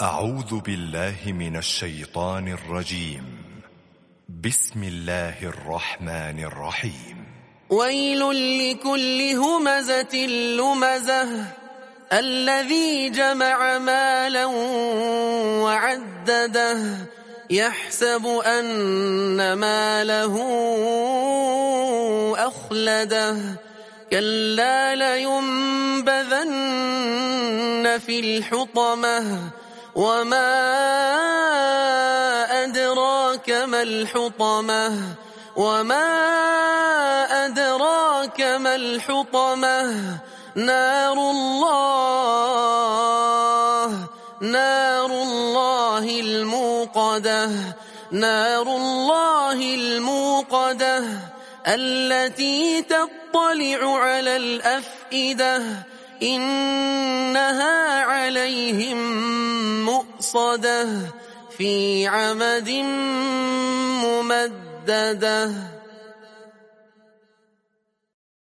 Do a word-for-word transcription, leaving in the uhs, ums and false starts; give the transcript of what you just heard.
أعوذ بالله من الشيطان الرجيم. بسم الله الرحمن الرحيم. ويل لكل همزة لمزة الذي جمع مالا وعدده يحسب أن ماله أخلده كلا لينبذن في الحطمة وما أدراك ما الحطمة وما أدراك ما الحطمة نار الله نار الله الموقدة نار الله الموقدة التي تطلع على الأفئدة إنها عليهم مؤصدة في عمد ممددة.